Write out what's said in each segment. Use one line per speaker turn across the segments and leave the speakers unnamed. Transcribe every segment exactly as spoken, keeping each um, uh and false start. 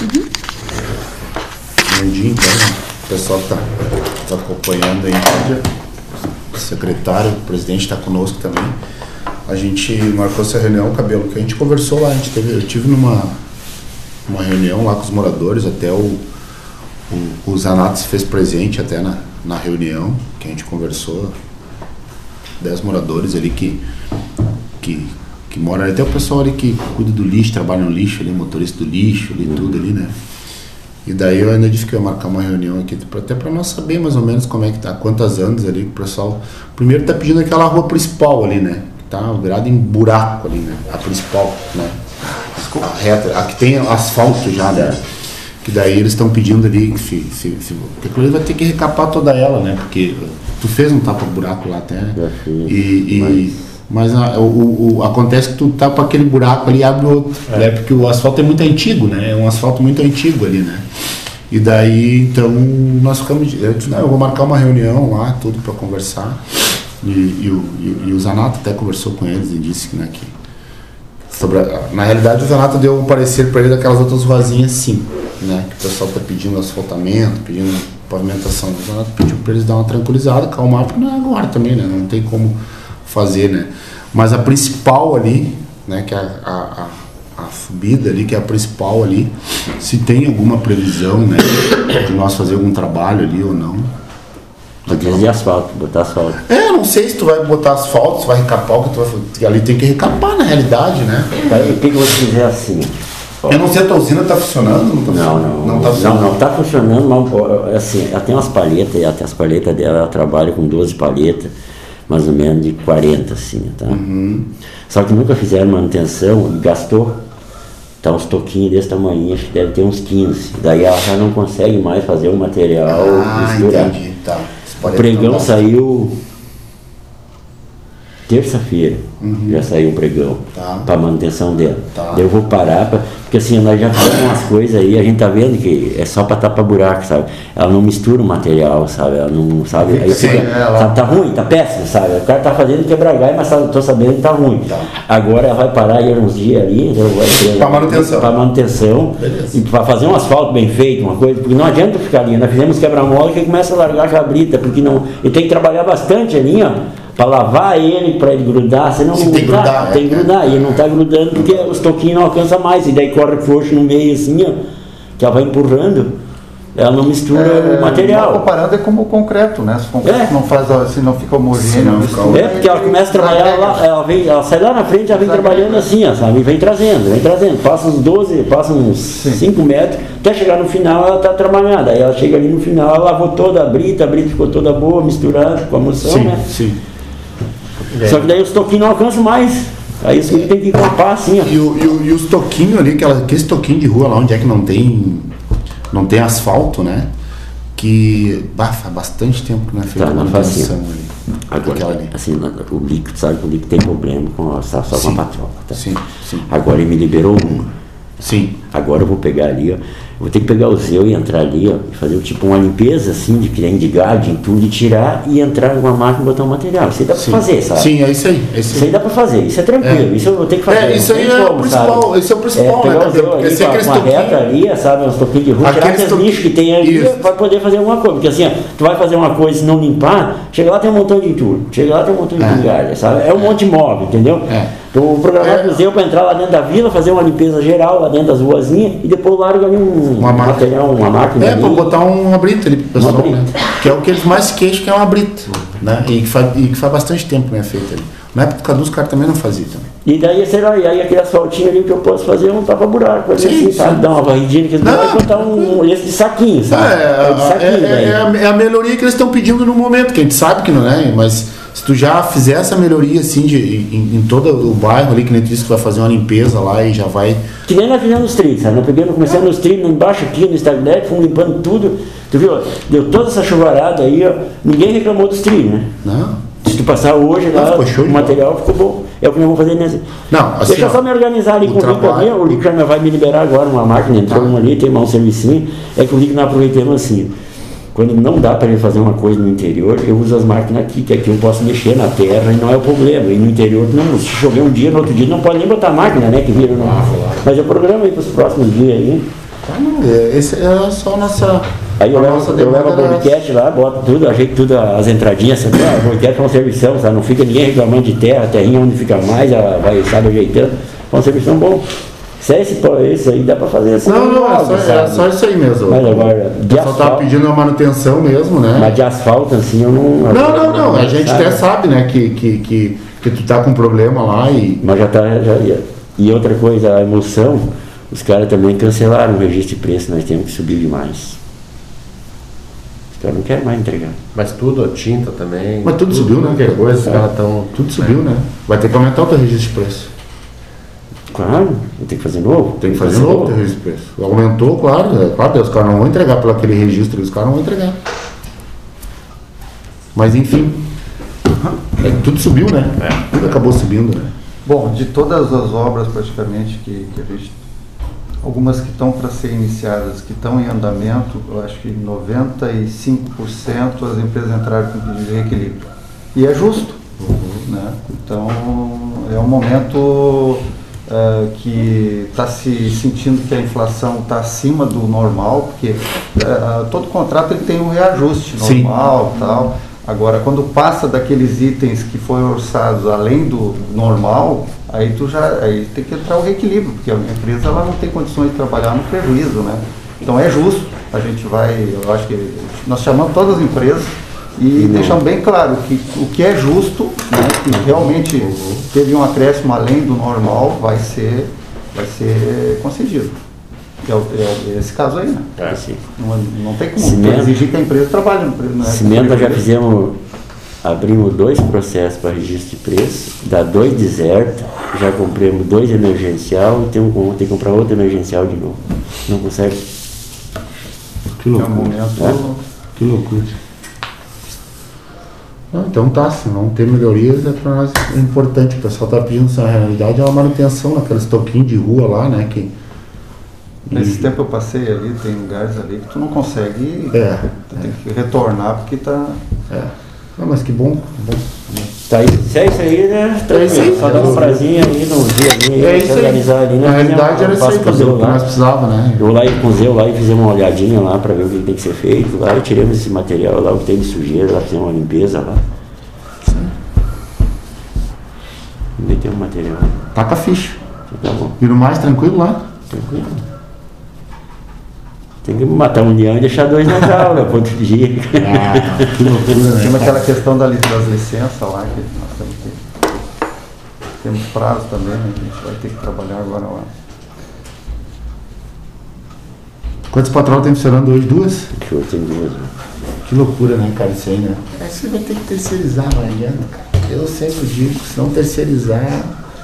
Uhum.
Bom dia, então, o pessoal que está tá acompanhando aí, o secretário, o presidente está conosco também. A gente marcou essa reunião, Cabelo, que a gente conversou lá, a gente teve, eu tive numa uma reunião lá com os moradores, até o, o, o Zanato se fez presente até na, na reunião, que a gente conversou, dez moradores ali que, que, que moram ali, até o pessoal ali que cuida do lixo, trabalha no lixo ali, motorista do lixo ali, tudo ali, né? E daí eu ainda disse que eu ia marcar uma reunião aqui, até para nós saber mais ou menos como é que tá, quantas anos ali, o pessoal, primeiro tá pedindo aquela rua principal ali, né? Que tá virada em buraco ali, né? A principal, né? A reta, a que tem asfalto já, né? Que daí eles estão pedindo ali que se, se, se, porque aquilo vai ter que recapar toda ela, né? Porque tu fez um tapa-buraco lá até, né? E, e, mas a, o, o, acontece que tu tapa aquele buraco ali e abre outro, é. Né? Porque o asfalto é muito antigo, né? É um asfalto muito antigo ali, né? E daí, então, nós ficamos, eu disse, não, eu vou marcar uma reunião lá, tudo para conversar. E, e, e, e o Zanato até conversou com eles e disse que, né, que sobre a, na realidade o Zanato deu um parecer para ele daquelas outras ruazinhas sim, né, que o pessoal está pedindo asfaltamento, pedindo pavimentação. O Zanato pediu para eles dar uma tranquilizada, calmar, porque não é agora também, né, não tem como fazer, né, mas a principal ali, né, que é a, a, a, a subida ali, que é a principal ali, se tem alguma previsão, né, de nós fazer algum trabalho ali ou não.
Precisa de asfalto, botar asfalto.
É, não sei se tu vai botar asfalto, se vai recapar o que tu vai fazer. Ali tem que recapar na realidade, né?
Aí, o que, que você fizer assim?
Eu não sei, a tua usina está funcionando? Não, tá
não,
funcionando?
não,
não, tá funcionando.
não, não tá funcionando, mas assim, ela tem umas palhetas, até as palhetas dela, ela trabalha com doze palhetas, mais ou menos de quarenta, assim, tá? Uhum. Só que nunca fizeram manutenção e gastou. Tá uns toquinhos desse tamanho, acho que deve ter uns quinze. Daí ela já não consegue mais fazer o material
ah,
misturar.
Entendi, tá.
O pregão saiu terça-feira, uhum. Já saiu o pregão, tá. Para manutenção dela. Tá. Daí eu vou parar, pra, porque assim, nós já fizemos umas coisas aí, a gente tá vendo que é só para tapar buraco, sabe? Ela não mistura o material, sabe? Ela não, sabe? Aí
Sim,
fica,
ela...
sabe, tá ruim, tá péssimo, sabe? O cara tá fazendo quebrar galho, mas eu tô sabendo que tá ruim. Tá. Agora ela vai parar aí uns dias ali, para
manutenção.
Para manutenção, beleza. E para fazer um asfalto bem feito, uma coisa, porque não adianta ficar ali, nós fizemos quebra-mola que começa a largar a cabrita, porque não, ele tem que trabalhar bastante ali, ó. Para lavar ele, para ele grudar, senão não
tem,
grudar,
grudar,
tem que
é,
grudar,
é.
e ele não está grudando porque os toquinhos não alcançam mais, e daí corre frouxo no meio assim, ó, que ela vai empurrando, ela não mistura é, o material.
Comparando é como o concreto, né? Se o concreto é. não faz assim, não fica homogêneo.
É, porque ela começa a trabalhar lá, ela, vem, ela sai lá na frente, ela vem trabalhando assim, ó, sabe? E vem trazendo, vem trazendo, passa uns doze, passa uns cinco metros, até chegar no final ela está trabalhada. Aí ela chega ali no final, ela lavou toda a brita, a brita ficou toda boa, misturada com a moção,
sim,
né?
Sim.
É. Só que daí os toquinhos não alcançam mais. Aí isso tem que encapar assim, ó.
E, o, e, o, e os toquinhos ali, aquela, aqueles toquinhos de rua lá onde é que não tem não tem asfalto, né? Que bah, faz bastante tempo que não é feita
tá,
a manutenção ali.
Agora, ali. Assim, o líquido, sabe que o líquido tem problema com a, só com a patroa. Tá?
Sim, sim.
Agora ele me liberou uma.
Sim.
Agora eu vou pegar ali, ó. Eu vou ter que pegar o Zeu e entrar ali, ó, e fazer tipo uma limpeza assim, de creme de gado, em tudo, e tirar e entrar numa máquina e botar um material. Isso aí dá pra
sim.
fazer, sabe?
Sim, é isso aí. É isso, aí.
isso aí dá pra fazer, isso é tranquilo, é. Isso eu vou ter que fazer.
É, isso aí é o principal, esse é o principal,
é, pegar
né?
O Zeu ali,
Esse
com uma reta ali, sabe, uns toquinhos de rua, tirar aqueles
toqui...
lixos que tem ali
isso.
Pra poder fazer alguma coisa. Porque assim, ó, tu vai fazer uma coisa e não limpar, chega lá tem um montão de entulho, chega lá tem um montão de pingalha, é. sabe? É um monte de móvel, entendeu?
É.
Então, programar é. o Zeu para entrar lá dentro da vila, fazer uma limpeza geral lá dentro das ruazinhas e depois larga ali um uma material, uma máquina.
É, para botar uma brita ali pro pessoal, né? Que é o que eles mais queixam, que é uma brita, né? E que faz, e que faz bastante tempo que não é feito ali. Na época do Cadu, os caras também não faziam também.
E daí, sei lá, e aí aquele asfaltinho ali que eu posso fazer um tapa-buraco, assim, sim, sabe? Dar uma varridinha, que eles vão botar um, um esse de saquinho, sabe?
É,
é, de saquinho,
é, é, é, a, é a melhoria que eles estão pedindo no momento, que a gente sabe que não é, mas se tu já fizer essa melhoria assim de, em, em todo o bairro ali, que nem tu disse que vai fazer uma limpeza lá e já vai.
Que nem nós fizemos os trilhos, sabe? Nós pegamos, começamos nos trilhos, embaixo aqui no Instagram, fomos limpando tudo. Tu viu? Deu toda essa chuvarada aí, ó. Ninguém reclamou dos trilhos, né?
Não.
Se tu passar hoje lá,
não, ficou
o material ficou bom. É o que nós vamos fazer nesse.
Não, assim,
deixa eu só me organizar ali com o Rico ali. O Rico já vai me liberar agora uma máquina, entrou tá. uma ali, tem mais um servicinho. É que o Rico não aproveitamos assim. Quando não dá para ele fazer uma coisa no interior, eu uso as máquinas aqui, que aqui eu posso mexer na terra e não é o problema. E no interior, não, se chover um dia, no outro dia, não pode nem botar a máquina, né? Que vira no... Mas eu programo aí para os próximos dias aí.
Ah, não, é- esse é só a nossa.
Aí eu
a
levo,
nossa
eu levo a
demanda era
boniquete lá, boto tudo, ajeito tudo, as entradinhas, sabe? Ah, a boniquete é um servição, sabe? Não fica ninguém reclamando de terra, a terrinha onde fica mais, ela vai, sabe, ajeitando. É um servição bom. Se é esse, pô, esse aí dá pra fazer assim.
Não, não, é
algo,
só, é
sabe?
só isso aí mesmo.
Mas agora,
O
de
pessoal tava
asfalto,
pedindo uma manutenção mesmo, né?
mas de asfalto assim eu não.
Não, não, não. A gente
sabe?
até sabe, né, que, que, que, que tu tá com problema lá e.
Mas já tá. Já, e outra coisa, a emulsão, os caras também cancelaram o registro de preço, nós temos que subir demais. Os caras não querem mais entregar.
Mas tudo, a tinta também.
Mas tudo subiu, né?
Qualquer coisa, os
É.
caras estão.
Tudo subiu, né? Vai ter que aumentar o teu registro de preço.
Claro, tem que fazer novo.
Tem que fazer novo o teu registro de preço. Aumentou, claro. É, claro, os caras não vão entregar pelo aquele registro, os caras não vão entregar. Mas enfim. É, tudo subiu, né? Tudo acabou subindo, né?
Bom, de todas as obras praticamente que, que a gente, algumas que estão para ser iniciadas, que estão em andamento, eu acho que noventa e cinco por cento as empresas entraram com pedido de reequilíbrio. E é justo, né? Então é um momento eh, que está se sentindo que a inflação está acima do normal, porque eh, todo contrato ele tem um reajuste
Sim.
normal e tal. Agora, quando passa daqueles itens que foram orçados além do normal, aí tu já aí tem que entrar o reequilíbrio, porque a empresa ela não tem condições de trabalhar no prejuízo, né? Então é justo, a gente vai, eu acho que nós chamamos todas as empresas e deixamos bem claro que o que é justo, né, que realmente teve um acréscimo além do normal, vai ser, vai ser concedido. É, o- é esse caso aí, né?
É.
Assim.
Não, não tem como
Cimento.
exigir que a empresa trabalhe no prejuízo. Né?
Cimento nós já fizemos, abrimos dois processos para registro de preço, dá dois desertos, já compramos dois emergencial e tem, um, tem que comprar outro emergencial de novo. Não consegue.
Que
É um
loucura.
momento.
É?
Que loucura. Ah, então tá, se não ter melhorias é para nós é importante. O pessoal tá pedindo, na realidade, é uma manutenção naqueles toquinhos de rua lá, né? Que,
Nesse tempo eu passei ali, tem lugares ali que tu não consegue,
É,
tu tem que retornar porque tá.
é. Não, mas que bom, que bom.
Tá aí, se é isso aí, né?
É isso aí.
Só dar um prazinho aí no dia aí,
É isso aí.
organizar ali, né?
Na realidade era isso aí,
Faço
fazer o
Zeu
que
lá.
nós precisava, né?
Eu lá e com o Zeu lá e fizemos uma olhadinha lá para ver o que tem que ser feito. Lá e tiramos esse material lá, o que tem de sujeira, lá fizemos uma limpeza lá. Metemos o material.
Taca a ficha.
Tá bom,
E no mais, tranquilo lá?
tranquilo. Tem que matar um leão e deixar dois na jaula, ponto de dia.
Ah, que loucura,
Tinha
né?
aquela questão da, li- das licenças lá, que nós temos que. Temos prazo também, né? Que a gente vai ter que trabalhar agora lá.
Quantas patroas tem funcionando hoje? Duas?
Show, tem duas. né?
Que loucura, né, cara, isso aí, né? É, você vai ter que terceirizar, não adianta, cara. Eu sempre digo, se não terceirizar...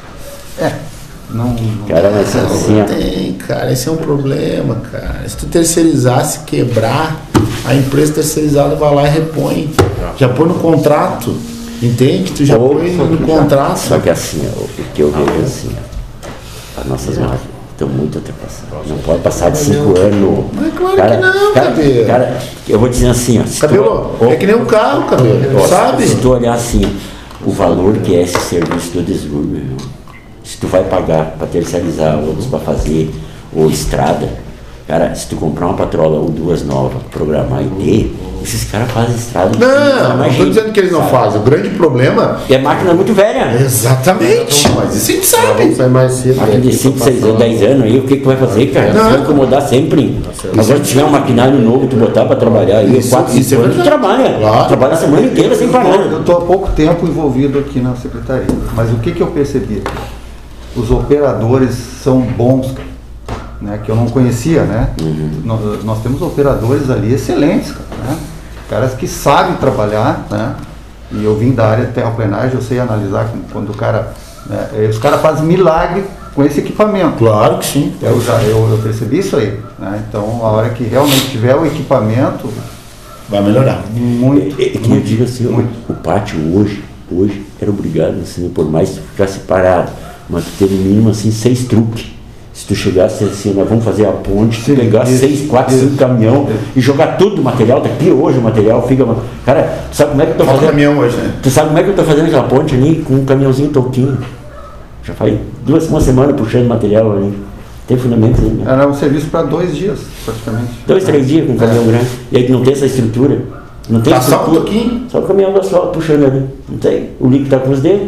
É, não. não-
Cara, mas assim,
Não
ó,
tem, cara, esse é um problema, cara. Se tu terceirizar, se quebrar, a empresa terceirizada vai lá e repõe. Já põe no contrato, entende? Tu já
ou-
põe
só
no
que-
contrato.
Só que assim, ó, o que eu vejo assim, ó, as nossas máquinas estão muito ultrapassadas. Não pode passar de cinco anos.
Mas claro que não,
cara,
Cabelo.
cara, eu vou dizer assim, ó. se tu-
Cabelo,
ó,
é que nem um carro, cabelo,
ó,
sabe?
Se tu olhar assim, o valor que é esse serviço do desgrudo, meu irmão, se tu vai pagar para terceirizar, outros para fazer, ou estrada, cara, se tu comprar uma patrola ou duas novas, programar e ter, esses caras fazem estrada.
Não, não
mais
estou
gente,
dizendo que eles não
sabe?
fazem. O grande problema...
E a máquina é muito velha.
Exatamente, mas isso a gente
Vamos
sabe.
sair mais cedo.
Máquina de
né?
cinco, seis anos, dez anos aí, o que que tu vai fazer, cara?
Não.
Tu vai incomodar sempre. Agora se tiver um maquinário novo, tu botar pra trabalhar aí,
Isso-
quatro,
isso é
cinco anos, tu
verdade.
trabalha.
Claro.
Trabalha a semana inteira sem parar.
Eu estou há pouco tempo envolvido aqui na secretaria, mas o que, que eu percebi? Os operadores são bons, cara, né, que eu não conhecia, né? Nós, nós temos operadores ali excelentes, cara, né? Caras que sabem trabalhar, né? E eu vim da área de terraplenagem, eu sei analisar quando o cara, né, eh, os caras fazem milagre com esse equipamento.
Claro que sim.
Eu já eu, eu percebi isso aí, né? Então a hora que realmente tiver o equipamento,
Vai melhorar.
muito,
É, é que eu digo assim, o, o pátio hoje, hoje era obrigado, assim, por mais que tu ficasse parado, mas tu ter no mínimo assim seis truques. Se tu chegasse assim, nós vamos fazer a ponte, tu
Sim,
pegar
isso,
seis, quatro,
isso.
cinco caminhão e jogar tudo o material, daqui hoje o material fica. Cara, tu sabe como é que eu tô
Falta
fazendo?
caminhão hoje, né?
Tu sabe como é que eu tô fazendo aquela ponte ali com um caminhãozinho toquinho? Já faz duas, uma semana puxando material ali. Tem fundamento nenhum.
Era um serviço para dois dias, praticamente.
Dois, três dias com um caminhão grande. E aí não tem essa estrutura. Não tem
Tá só um
estrutura.
pouquinho?
Só o caminhão do asfalto puxando ali. Não tem. O líquido tá com os dedos.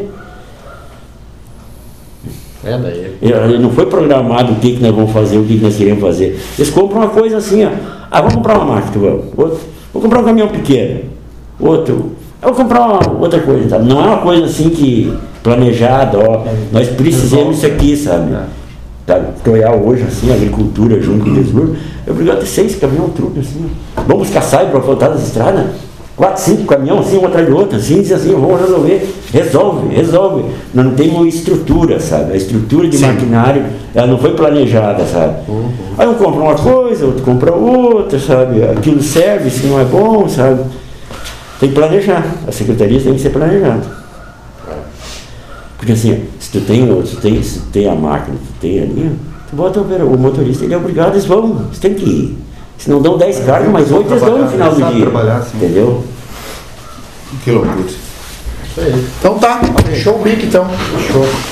É, daí.
Ele não foi programado o que, que nós vamos fazer, o que, que nós queremos fazer. Eles compram uma coisa assim, ó. Ah, vamos comprar uma máquina, vamos. Outro, vou comprar um caminhão pequeno. Outro, eu vou comprar uma, outra coisa, tá? Não é uma coisa assim que planejada, ó. Nós precisamos disso aqui, sabe? Tá, Toial hoje, assim, a agricultura junto com o desburgo, é obrigado a ter seis caminhão truque, assim. Vamos buscar saio para faltar das estradas. Quatro, cinco caminhões, assim, um atrás do outro, assim, diz assim, vamos resolver. Resolve, resolve. Nós não temos estrutura, sabe? A estrutura de
Sim. maquinário,
ela não foi planejada, sabe? Uhum. Aí um compra uma coisa, outro compra outra, sabe? Aquilo serve, se não é bom, sabe? Tem que planejar. As secretarias têm que ser planejadas. Porque assim, se tu tem, se tu tem, se tu tem a máquina, tu tem ali, tu bota o motorista, ele é obrigado, eles vão, eles têm que ir. Se não dão dez cargas, mas oito eles dão no final do dia.
Assim.
Entendeu?
Que loucura.
Isso aí.
Então tá, show o bico então.
Show.